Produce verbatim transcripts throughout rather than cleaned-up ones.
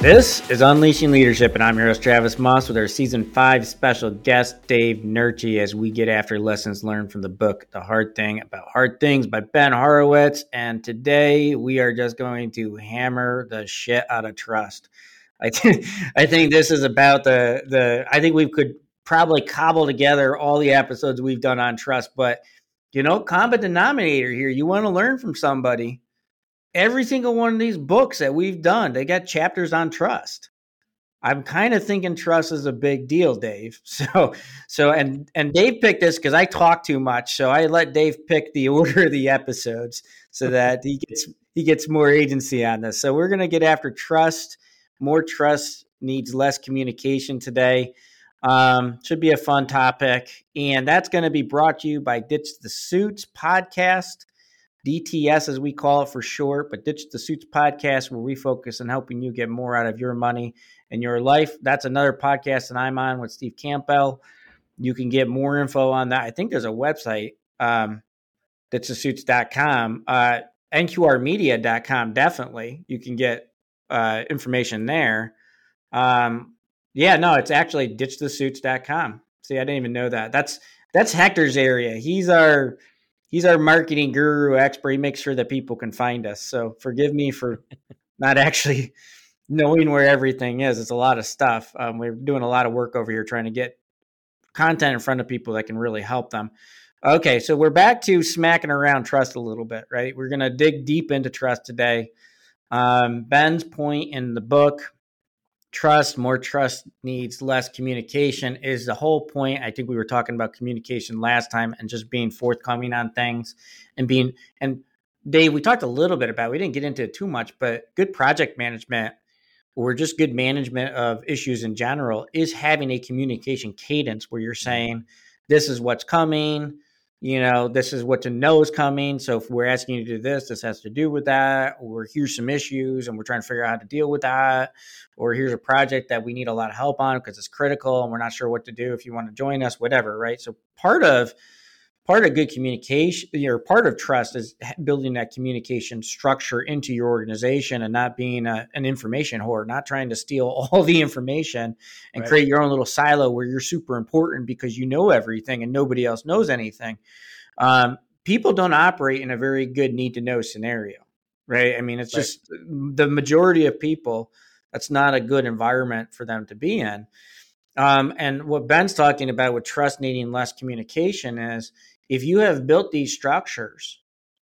This is Unleashing Leadership, and I'm your host, Travis Moss, with our Season five special guest, Dave Nurchi, as we get after lessons learned from the book, The Hard Thing About Hard Things by Ben Horowitz. And today we are just going to hammer the shit out of trust. I, th- I think this is about the, the, I think we could probably cobble together all the episodes we've done on trust, but, you know, common denominator here, you want to learn from somebody. Every single one of these books that we've done, they got chapters on trust. I'm kind of thinking trust is a big deal, Dave. So, so, and, and Dave picked this because I talk too much. So I let Dave pick the order of the episodes so that he gets, he gets more agency on this. So we're going to get after trust. More trust needs less communication today. Um, should be a fun topic. And that's going to be brought to you by Ditch the Suits podcast. D T S, as we call it for short, but Ditch the Suits podcast, where we focus on helping you get more out of your money and your life. That's another podcast that I'm on with Steve Campbell. You can get more info on that. I think there's a website, um, ditch the suits dot com, uh, N Q R media dot com. Definitely. You can get uh, information there. Um, yeah, no, it's actually ditch the suits dot com. See, I didn't even know that. That's, that's Hector's area. He's our, He's our marketing guru expert. He makes sure that people can find us. So forgive me for not actually knowing where everything is. It's a lot of stuff. Um, we're doing a lot of work over here trying to get content in front of people that can really help them. Okay, so we're back to smacking around trust a little bit, right? We're going to dig deep into trust today. Um, Ben's point in the book, Trust, more trust needs less communication, is the whole point. I think we were talking about communication last time and just being forthcoming on things and being, and Dave, we talked a little bit about, we didn't get into it too much, but good project management or just good management of issues in general is having a communication cadence where you're saying, this is what's coming. You know, this is what to know is coming. So if we're asking you to do this, this has to do with that, or here's some issues and we're trying to figure out how to deal with that, or here's a project that we need a lot of help on because it's critical and we're not sure what to do if you want to join us, whatever, right? So part of part of good communication, or part of trust, is building that communication structure into your organization and not being a, an information whore, not trying to steal all the information and right. create your own little silo where you're super important because you know everything and nobody else knows anything. Um, people don't operate in a very good need to know scenario, right? I mean, it's right. just the majority of people, that's not a good environment for them to be in. Um, and what Ben's talking about with trust needing less communication is, if you have built these structures,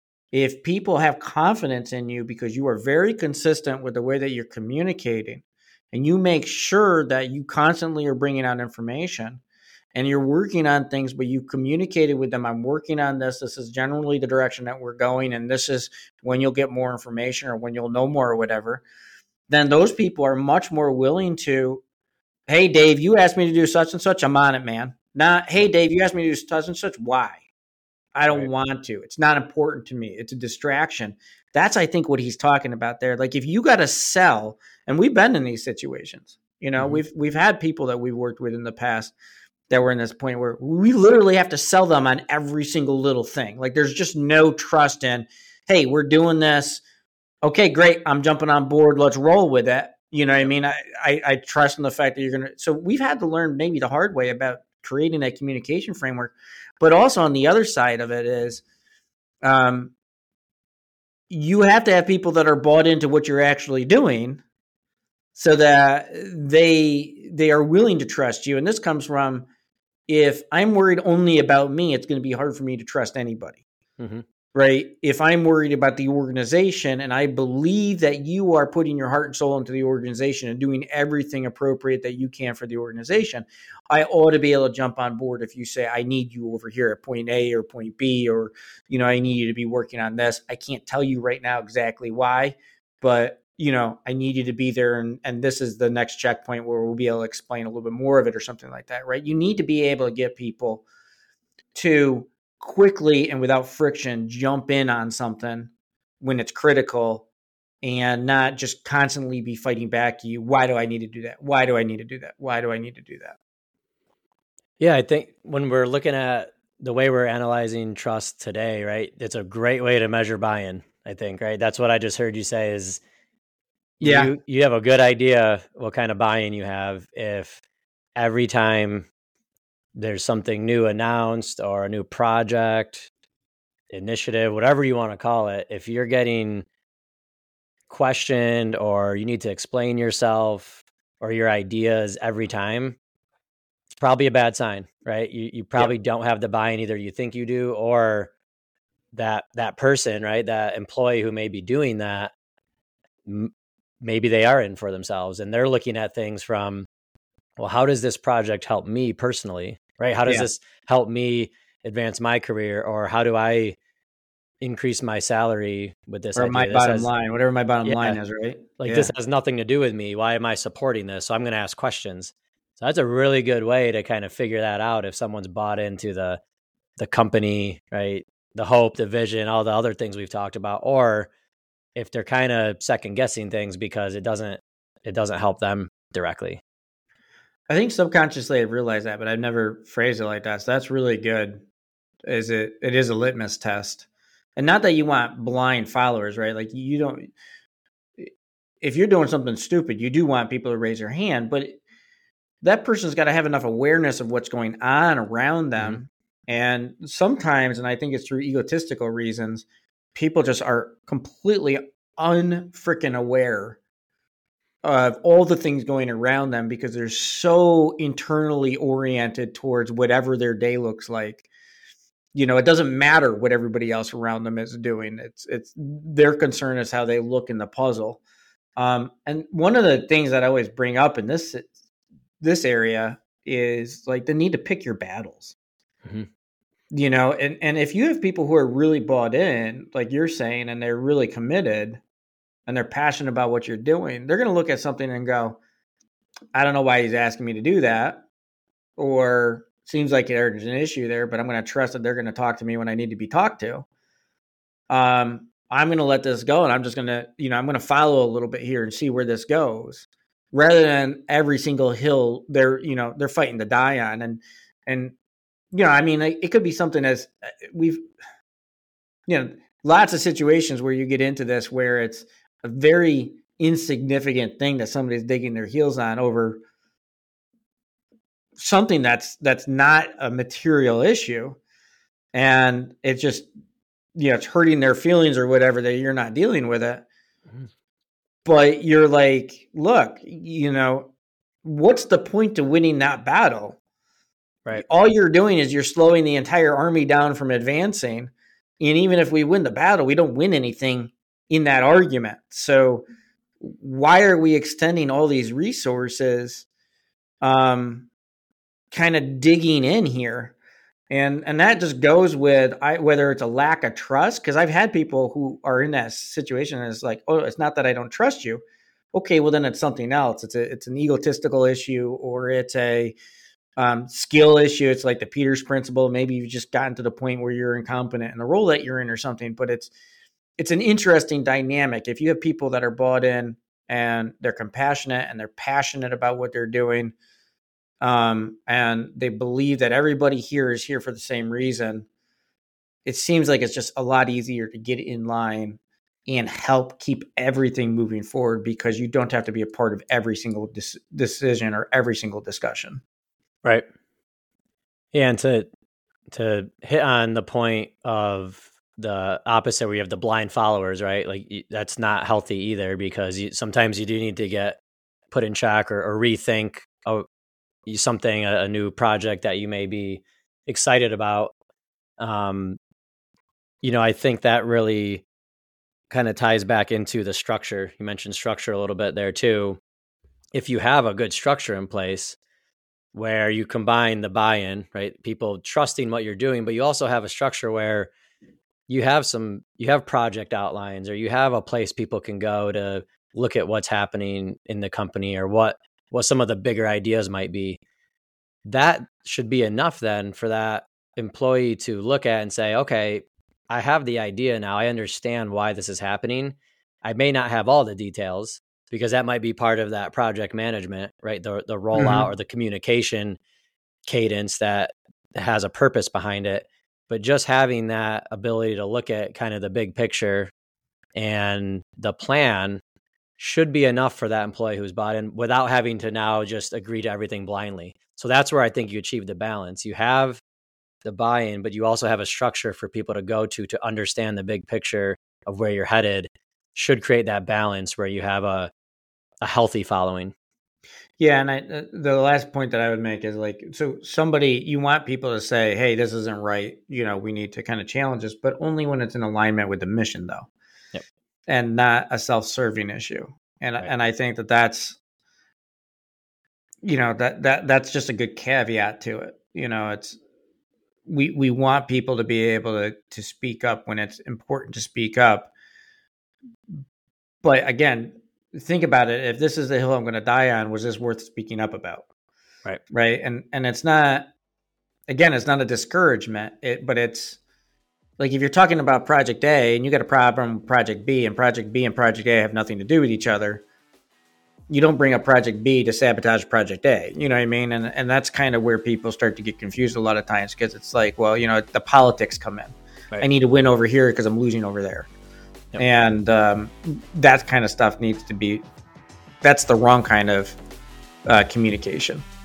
if people have confidence in you because you are very consistent with the way that you're communicating and you make sure that you constantly are bringing out information and you're working on things, but you communicated with them, I'm working on this. This is generally the direction that we're going. And this is when you'll get more information or when you'll know more or whatever. Then those people are much more willing to, hey, Dave, you asked me to do such and such. I'm on it, man. Not, hey, Dave, you asked me to do such and such. Why? I don't right. want to. It's not important to me. It's a distraction. That's, I think, what he's talking about there. Like, if you got to sell, and we've been in these situations, you know, mm-hmm. we've we've had people that we've worked with in the past that were in this point where we literally have to sell them on every single little thing. Like, there's just no trust in, hey, we're doing this. Okay, great. I'm jumping on board. Let's roll with it. You know what I mean? I, I, I trust in the fact that you're going to. So we've had to learn maybe the hard way about creating that communication framework. But also on the other side of it is, um, you have to have people that are bought into what you're actually doing so that they they are willing to trust you. And this comes from, if I'm worried only about me, it's going to be hard for me to trust anybody. Mm-hmm. Right? If I'm worried about the organization and I believe that you are putting your heart and soul into the organization and doing everything appropriate that you can for the organization, I ought to be able to jump on board if you say, I need you over here at point A or point B, or, you know, I need you to be working on this. I can't tell you right now exactly why, but, you know, I need you to be there. And, and this is the next checkpoint where we'll be able to explain a little bit more of it or something like that, right? You need to be able to get people to quickly and without friction jump in on something when it's critical and not just constantly be fighting back to you. Why do I need to do that? Why do I need to do that? Why do I need to do that? Yeah, I think when we're looking at the way we're analyzing trust today, right, it's a great way to measure buy-in, I think, right? That's what I just heard you say is Yeah. you you have a good idea what kind of buy-in you have if every time there's something new announced or a new project, initiative, whatever you want to call it, if you're getting questioned or you need to explain yourself or your ideas every time, it's probably a bad sign, right? You you Yep. probably don't have the buy-in, either you think you do, or that that person, right, that employee who may be doing that, m- maybe they are in for themselves and they're looking at things from, well, how does this project help me personally, right? How does Yeah. this help me advance my career, or how do I increase my salary with this Or my idea? This bottom has, line, whatever my bottom yeah, line is, right? like Yeah. this has nothing to do with me. Why am I supporting this? So I'm going to ask questions. So that's a really good way to kind of figure that out if someone's bought into the the company, right? The hope, the vision, all the other things we've talked about, or if they're kind of second guessing things because it doesn't it doesn't help them directly. I think subconsciously I realized that, but I've never phrased it like that. So that's really good. Is it? It is a litmus test, and not that you want blind followers, right? Like you don't. If you're doing something stupid, you do want people to raise their hand, but that person's got to have enough awareness of what's going on around Mm-hmm. them. And sometimes, and I think it's through egotistical reasons, people just are completely unfreaking aware of all the things going around them because they're so internally oriented towards whatever their day looks like. You know, it doesn't matter what everybody else around them is doing. It's it's their concern is how they look in the puzzle. Um, and one of the things that I always bring up in this this area is like the need to pick your battles. Mm-hmm. You know, and and if you have people who are really bought in, like you're saying, and they're really committed and they're passionate about what you're doing, they're going to look at something and go, I don't know why he's asking me to do that, or seems like there's an issue there, but I'm going to trust that they're going to talk to me when I need to be talked to. Um, I'm going to let this go, and I'm just going to, you know, I'm going to follow a little bit here and see where this goes, rather than every single hill they're, you know, they're fighting to die on. And and you know, I mean, it could be something as we've, you know, lots of situations where you get into this where it's a very insignificant thing that somebody's digging their heels on over something that's that's not a material issue, and it's just, you know, it's hurting their feelings or whatever, that you're not dealing with it. Mm-hmm. But you're like, look, you know, what's the point to winning that battle? Right. All you're doing is you're slowing the entire army down from advancing. And even if we win the battle, we don't win anything in that argument. So why are we extending all these resources, um, kind of digging in here? And and that just goes with I, whether it's a lack of trust, because I've had people who are in that situation and it's like, oh, it's not that I don't trust you. Okay, well then it's something else. It's a it's an egotistical issue, or it's a um, skill issue. It's like the Peters principle. Maybe you've just gotten to the point where you're incompetent in the role that you're in or something. But it's it's an interesting dynamic. If you have people that are bought in and they're compassionate and they're passionate about what they're doing, um, and they believe that everybody here is here for the same reason, it seems like it's just a lot easier to get in line and help keep everything moving forward, because you don't have to be a part of every single dis- decision or every single discussion. Right. Yeah, and to to hit on the point of the opposite, where you have the blind followers, right? Like that's not healthy either, because you, sometimes you do need to get put in check or, or rethink oh, something, a, a new project that you may be excited about. Um, you know, I think that really kind of ties back into the structure. You mentioned structure a little bit there too. If you have a good structure in place where you combine the buy-in, right? People trusting what you're doing, but you also have a structure where you have some, you have project outlines, or you have a place people can go to look at what's happening in the company, or what, what some of the bigger ideas might be. That should be enough then for that employee to look at and say, okay, I have the idea now. I understand why this is happening. I may not have all the details, because that might be part of that project management, right? The the rollout mm-hmm. or the communication cadence that has a purpose behind it. But just having that ability to look at kind of the big picture and the plan should be enough for that employee who's bought in without having to now just agree to everything blindly. So that's where I think you achieve the balance. You have the buy-in, but you also have a structure for people to go to to understand the big picture of where you're headed. Should create that balance where you have a a healthy following. Yeah, and I, the last point that I would make is like, so somebody, you want people to say, hey, this isn't right. You know, we need to kind of challenge this, but only when it's in alignment with the mission, though, yep. and not a self-serving issue. And right. and I think that that's, you know, that that that's just a good caveat to it. You know, it's we we want people to be able to to speak up when it's important to speak up. But again, think about it. If this is the hill I'm going to die on, was this worth speaking up about? Right. Right. And, and it's not, again, it's not a discouragement, it, but it's like, if you're talking about project A and you got a problem with project B, and project B and project A have nothing to do with each other, you don't bring up project B to sabotage project A. You know what I mean? And, and that's kind of where people start to get confused a lot of times, because it's like, well, you know, the politics come in. Right. I need to win over here because I'm losing over there. Yep. And um, that kind of stuff needs to be, that's the wrong kind of uh, communication.